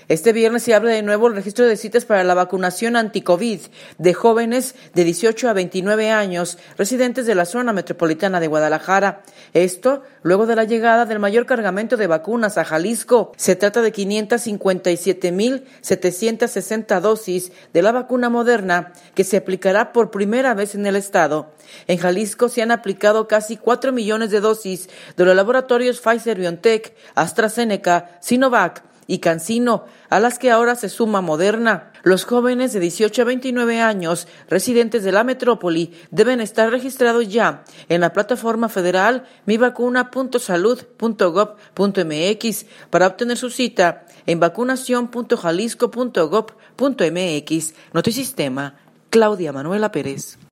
Este viernes se abre de nuevo el registro de citas para la vacunación anti-COVID de jóvenes de 18 a 29 años residentes de la zona metropolitana de Guadalajara. Esto luego de la llegada del mayor cargamento de vacunas a Jalisco. Se trata de 557,760 dosis de la vacuna Moderna que se aplicará por primera vez en el estado. En Jalisco se han aplicado casi 4 millones de dosis de los laboratorios Pfizer-BioNTech, AstraZeneca, Sinovac y CanSino, a las que ahora se suma Moderna. Los jóvenes de 18 a 29 años residentes de la metrópoli deben estar registrados ya en la plataforma federal mivacuna.salud.gov.mx para obtener su cita en vacunación.jalisco.gov.mx. Notisistema, Claudia Manuela Pérez.